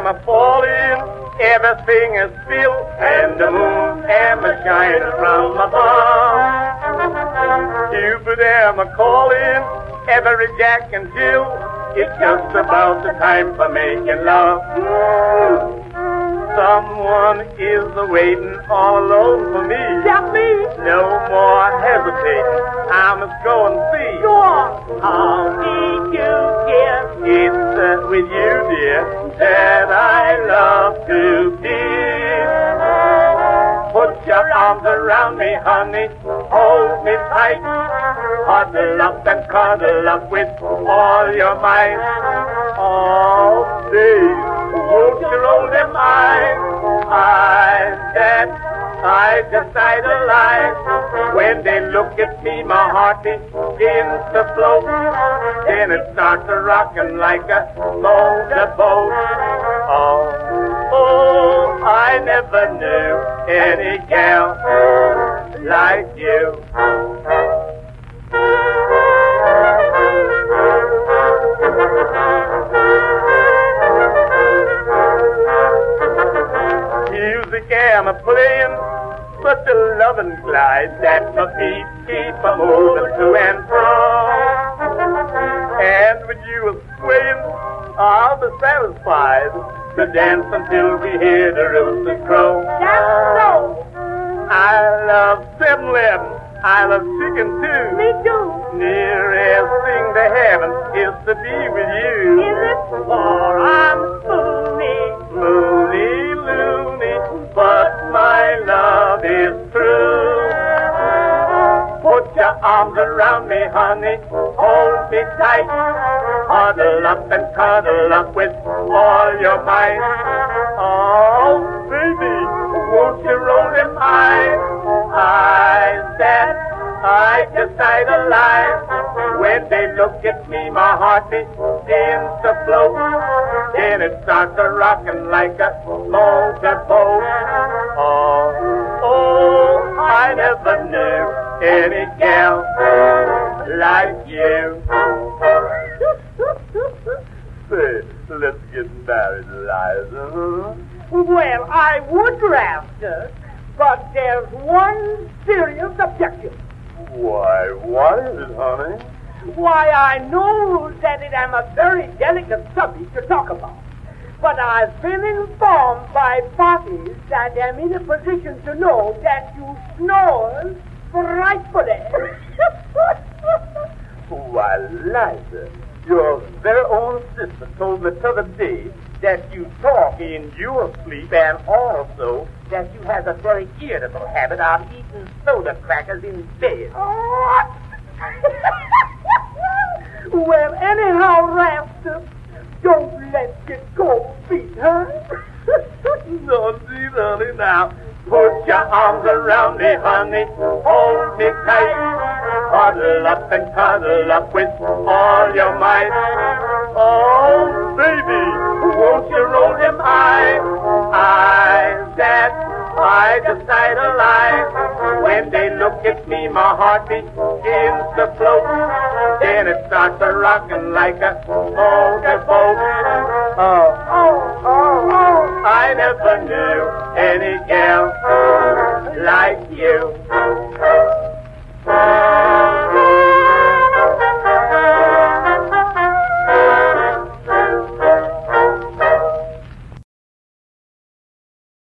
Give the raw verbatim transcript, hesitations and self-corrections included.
am a falling, everything is still, and the moon am a shining from above. Cupid am a calling, every Jack and Jill, it's just about the time for making love. Someone is waiting all alone for me. That's me. No more hesitating, I must go and see. Go on. How did you get? It's uh, with you, dear, that I love to be. Put your arms around me, honey, hold me tight. Huddle up and cuddle up with all your might. Oh, babe, won't you roll them eyes? Eyes that I just idolize. When they look at me, my heart begins to float. Then it starts a rocking like a motorboat. Oh, oh, I never knew any gal like you. Music am a playing, such a loving glide that my feet keep a moving to and fro. And when you are swaying, I'll be satisfied to dance until we hear the roosters crow. That's so. I love seven eleven. I love chicken too. Me too. Nearest thing to heaven is to be with you. Is it? For I'm loony, loony, loony, but my love is true. Put your arms around me, honey, hold me tight. Huddle up and cuddle up with all your might. Oh, baby, won't you roll them eyes? Eyes that I just idolize. When they look at me, my heart begins to float. Then it starts a rocking like a motorboat. Oh, oh, I never knew any gal like you. Say, let's get married, Eliza. Well, I would, Rafter, but there's one serious objection. Why, what is it, honey? Why, I know that it am a very delicate subject to talk about, but I've been informed by parties that am in a position to know that you snore frightfully. Why, Liza, your very own sister told me the other day that you talk in your sleep and also that you have a very irritable habit of eating soda crackers in bed. Oh. Well, anyhow, Rafter, don't let your cold feet hurt. No, indeed, honey, now. Put your arms around me, honey, hold me tight. Huddle up and cuddle up with all your might. Oh, baby, won't you roll them eyes? Eyes that I just idolize. When they look at me, my heart begins to float. Then it starts a rocking like a motorboat. Oh, oh, oh, oh, I never knew any gal like